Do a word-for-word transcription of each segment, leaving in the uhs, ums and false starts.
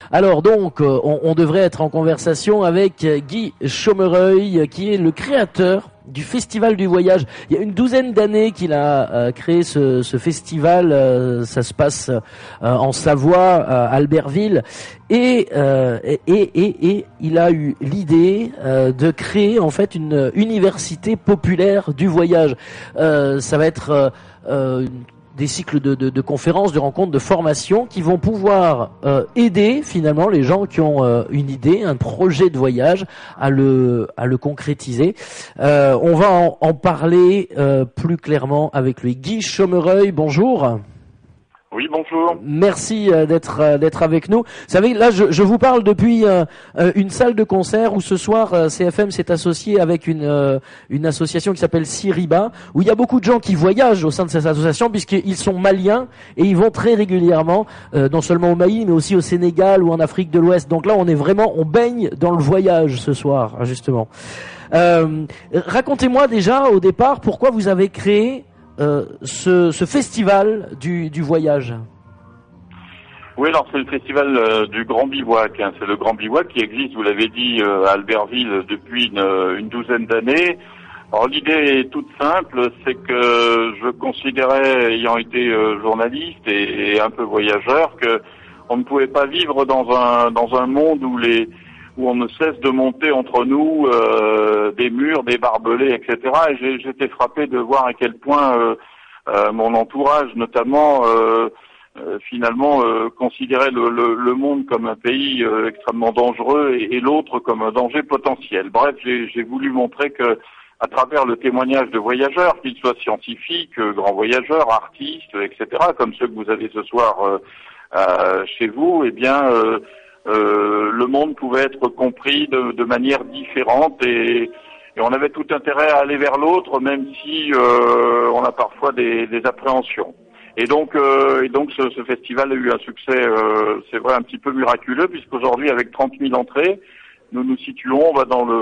Alors donc, euh, on, on devrait être en conversation avec Guy Chaumereuil, qui est le créateur du Festival du Voyage. Il y a une douzaine d'années qu'il a euh, créé ce, ce festival. Euh, ça se passe euh, en Savoie, à Albertville, et, euh, et, et, et il a eu l'idée euh, de créer en fait une université populaire du voyage. Euh, ça va être euh, euh, des cycles de, de, de conférences, de rencontres, de formations qui vont pouvoir euh, aider finalement les gens qui ont euh, une idée, un projet de voyage à le à le concrétiser. Euh, on va en, en parler euh, plus clairement avec lui. Guy Chaumereuil, bonjour. Oui, bonjour. Merci euh, d'être euh, d'être avec nous. Vous savez, là, je, je vous parle depuis euh, euh, une salle de concert où ce soir euh, C F M s'est associé avec une euh, une association qui s'appelle Siriba, où il y a beaucoup de gens qui voyagent au sein de cette association puisqu'ils sont maliens et ils vont très régulièrement, euh, non seulement au Mali, mais aussi au Sénégal ou en Afrique de l'Ouest. Donc là, on est vraiment, on baigne dans le voyage ce soir, justement. Euh, racontez-moi déjà au départ pourquoi vous avez créé Euh, ce, ce festival du, du voyage. Oui, alors c'est le festival euh, du Grand Bivouac. Hein. C'est le Grand Bivouac qui existe, vous l'avez dit, euh, à Albertville depuis une, une douzaine d'années. Alors l'idée est toute simple, c'est que je considérais, ayant été euh, journaliste et, et un peu voyageur, que on ne pouvait pas vivre dans un dans un monde où les où on ne cesse de monter entre nous euh, des murs, des barbelés, et cetera. Et j'ai, j'étais frappé de voir à quel point euh, euh, mon entourage, notamment, euh, euh, finalement, euh, considérait le, le, le monde comme un pays euh, extrêmement dangereux et, et l'autre comme un danger potentiel. Bref, j'ai, j'ai voulu montrer que, à travers le témoignage de voyageurs, qu'ils soient scientifiques, euh, grands voyageurs, artistes, et cetera, comme ceux que vous avez ce soir euh, euh, chez vous, eh bien... Euh, Euh, le monde pouvait être compris de, de manière différente et, et on avait tout intérêt à aller vers l'autre, même si euh, on a parfois des, des appréhensions. Et donc, euh, et donc ce, ce festival a eu un succès, euh, c'est vrai, un petit peu miraculeux, puisqu'aujourd'hui, avec trente mille entrées, nous nous situons bah, dans le...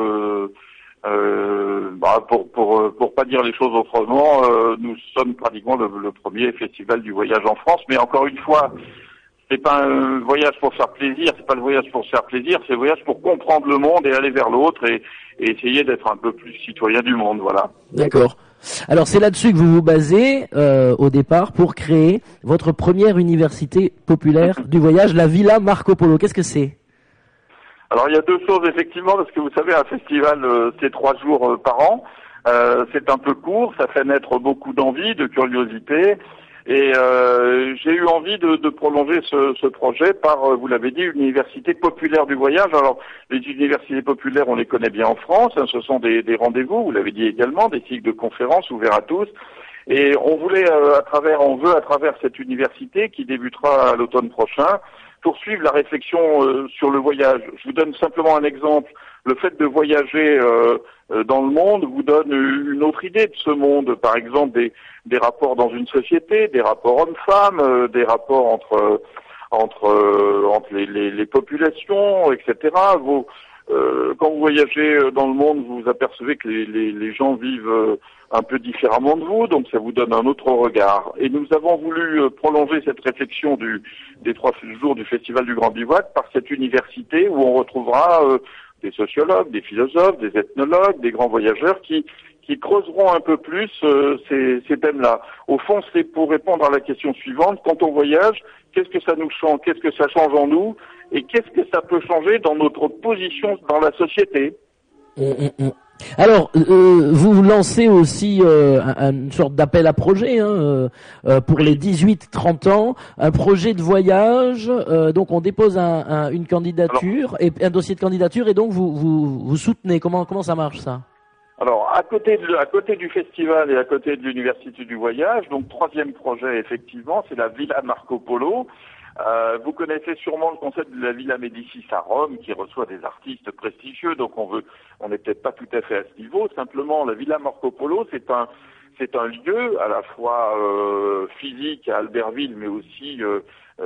Euh, bah, pour, pour, pour pas dire les choses autrement, euh, nous sommes pratiquement le, le premier festival du voyage en France, mais encore une fois... C'est pas un voyage pour faire plaisir, c'est pas le voyage pour se faire plaisir, c'est le voyage pour comprendre le monde et aller vers l'autre et, et essayer d'être un peu plus citoyen du monde, voilà. D'accord. Alors c'est là-dessus que vous vous basez euh, au départ pour créer votre première université populaire du voyage, la Villa Marco Polo. Qu'est-ce que c'est ? Alors il y a deux choses effectivement, parce que vous savez, un festival euh, c'est trois jours euh, par an, euh, c'est un peu court, ça fait naître beaucoup d'envie, de curiosité. Et euh, j'ai eu envie de, de prolonger ce, ce projet par, euh, vous l'avez dit, une université populaire du voyage. Alors, les universités populaires, on les connaît bien en France. Hein, ce sont des, des rendez-vous, vous l'avez dit également, des cycles de conférences ouverts à tous. Et on voulait, euh, à travers, on veut, à travers cette université qui débutera à l'automne prochain, poursuivre la réflexion euh, sur le voyage. Je vous donne simplement un exemple. Le fait de voyager euh, dans le monde vous donne une autre idée de ce monde. Par exemple, des, des rapports dans une société, des rapports hommes-femmes, euh, des rapports entre entre euh, entre les, les, les populations, et cetera. Vous, euh, quand vous voyagez dans le monde, vous vous apercevez que les, les, les gens vivent un peu différemment de vous, donc ça vous donne un autre regard. Et nous avons voulu prolonger cette réflexion du, des trois jours du Festival du Grand Bivouac par cette université où on retrouvera euh, des sociologues, des philosophes, des ethnologues, des grands voyageurs qui, qui creuseront un peu plus euh, ces, ces thèmes-là. Au fond, c'est pour répondre à la question suivante. Quand on voyage, qu'est-ce que ça nous change? Qu'est-ce que ça change en nous? Et qu'est-ce que ça peut changer dans notre position dans la société? Mmh, mmh. Alors, euh, vous lancez aussi euh, un, une sorte d'appel à projet hein, euh, pour les dix-huit trente ans, un projet de voyage. Euh, donc, on dépose un, un, une candidature et un dossier de candidature, et donc vous vous, vous soutenez. Comment comment ça marche ça? Alors, à côté de, à côté du festival et à côté de l'université du voyage, donc troisième projet effectivement, c'est la Villa Marco Polo. Euh, vous connaissez sûrement le concept de la Villa Médicis à Rome, qui reçoit des artistes prestigieux. Donc, on veut, on n'est peut-être pas tout à fait à ce niveau. Simplement, la Villa Marco Polo, c'est un, c'est un lieu à la fois euh, physique à Albertville, mais aussi euh,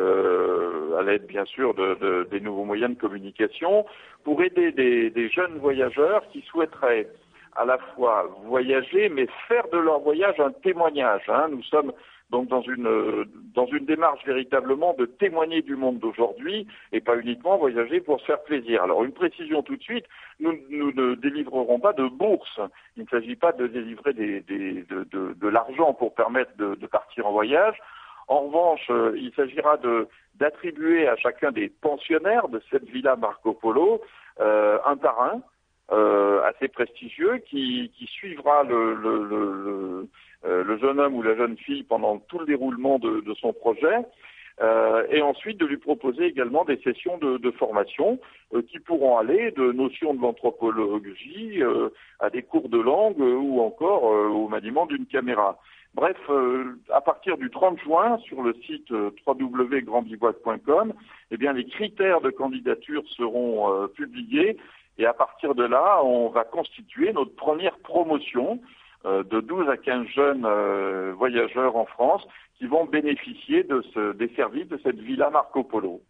euh, à l'aide, bien sûr, de, de, des nouveaux moyens de communication, pour aider des, des jeunes voyageurs qui souhaiteraient à la fois voyager, mais faire de leur voyage un témoignage. Hein. Nous sommes donc dans une euh, dans une démarche véritablement de témoigner du monde d'aujourd'hui et pas uniquement voyager pour se faire plaisir. Alors une précision tout de suite, nous, nous ne délivrerons pas de bourse. Il ne s'agit pas de délivrer des, des, de, de, de l'argent pour permettre de, de partir en voyage. En revanche, euh, il s'agira de d'attribuer à chacun des pensionnaires de cette villa Marco Polo euh, un parrain euh, assez prestigieux qui, qui suivra le, le, le, le, euh, le jeune homme ou la jeune fille pendant tout le déroulement de, de son projet. Euh, et ensuite de lui proposer également des sessions de, de formation euh, qui pourront aller de notions de l'anthropologie euh, à des cours de langue euh, ou encore euh, au maniement d'une caméra. Bref, euh, à partir du trente juin, sur le site euh, w w w point grand bivouac point com, eh bien les critères de candidature seront euh, publiés et à partir de là, on va constituer notre première promotion euh, de douze à quinze jeunes euh, voyageurs en France qui vont bénéficier de ce, des services de cette villa Marco Polo.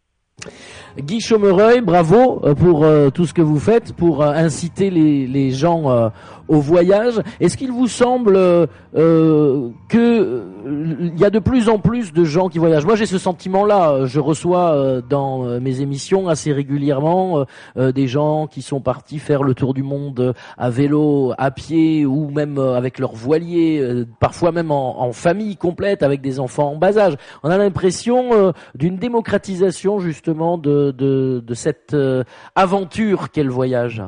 Guy Chaumereuil, bravo pour euh, tout ce que vous faites pour euh, inciter les, les gens euh, au voyage. Est-ce qu'il vous semble euh, que euh, il y a de plus en plus de gens qui voyagent? Moi, j'ai ce sentiment-là. Je reçois euh, dans euh, mes émissions assez régulièrement euh, des gens qui sont partis faire le tour du monde à vélo, à pied ou même euh, avec leur voilier, euh, parfois même en, en famille complète avec des enfants en bas âge. On a l'impression euh, d'une démocratisation justement de, de, de cette euh, aventure qu'est le voyage.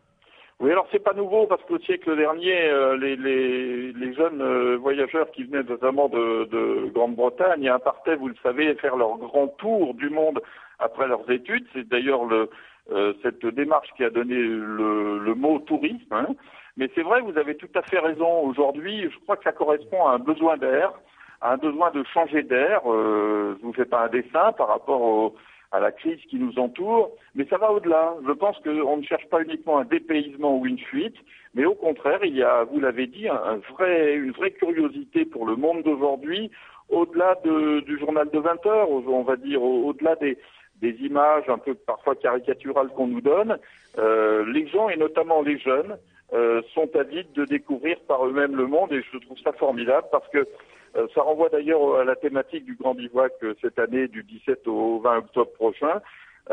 Oui, alors c'est pas nouveau parce qu'au siècle dernier, euh, les, les, les jeunes euh, voyageurs qui venaient notamment de, de Grande-Bretagne partaient, vous le savez, faire leur grand tour du monde après leurs études. C'est d'ailleurs le, euh, cette démarche qui a donné le, le mot tourisme. Hein. Mais c'est vrai, vous avez tout à fait raison. Aujourd'hui, je crois que ça correspond à un besoin d'air, à un besoin de changer d'air. Euh, je vous fais pas un dessin par rapport au à la crise qui nous entoure, mais ça va au-delà. Je pense qu'on ne cherche pas uniquement un dépaysement ou une fuite, mais au contraire, il y a, vous l'avez dit, un vrai, une vraie curiosité pour le monde d'aujourd'hui, au-delà de, du journal de vingt heures, on va dire, au-delà des, des images un peu parfois caricaturales qu'on nous donne. Euh, les gens, et notamment les jeunes, euh, sont avides de découvrir par eux-mêmes le monde, et je trouve ça formidable parce que Euh, ça renvoie d'ailleurs à la thématique du Grand Bivouac euh, cette année du dix-sept au vingt octobre prochain,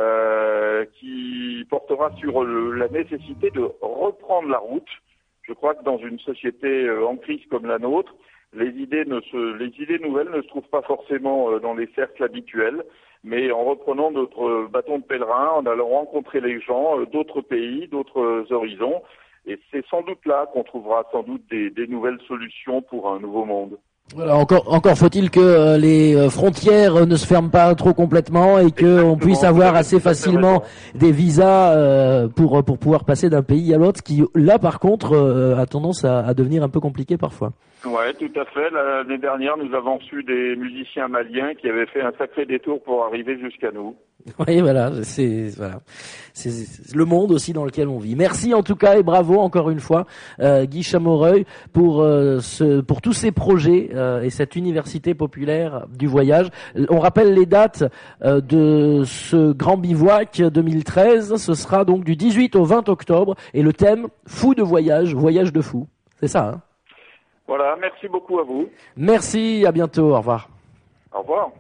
euh, qui portera sur le, la nécessité de reprendre la route. Je crois que dans une société euh, en crise comme la nôtre, les idées, ne se, les idées nouvelles ne se trouvent pas forcément euh, dans les cercles habituels, mais en reprenant notre bâton de pèlerin, en allant rencontrer les gens euh, d'autres pays, d'autres horizons. Et c'est sans doute là qu'on trouvera sans doute des, des nouvelles solutions pour un nouveau monde. Voilà, encore, encore faut-il que euh, les euh, frontières euh, ne se ferment pas trop complètement et qu'on puisse avoir assez facilement des visas euh, pour pour pouvoir passer d'un pays à l'autre, qui là par contre euh, a tendance à, à devenir un peu compliqué parfois. Ouais, tout à fait. L'année dernière, nous avons reçu des musiciens maliens qui avaient fait un sacré détour pour arriver jusqu'à nous. Oui, voilà, c'est voilà, c'est le monde aussi dans lequel on vit. Merci en tout cas et bravo encore une fois, euh, Guy Chaumereuil, pour euh, ce, pour tous ces projets euh, et cette université populaire du voyage. On rappelle les dates euh, de ce Grand Bivouac deux mille treize. Ce sera donc du dix-huit au vingt octobre et le thème fou de voyage, voyage de fou. C'est ça, hein? Voilà, merci beaucoup à vous. Merci, à bientôt, au revoir. Au revoir.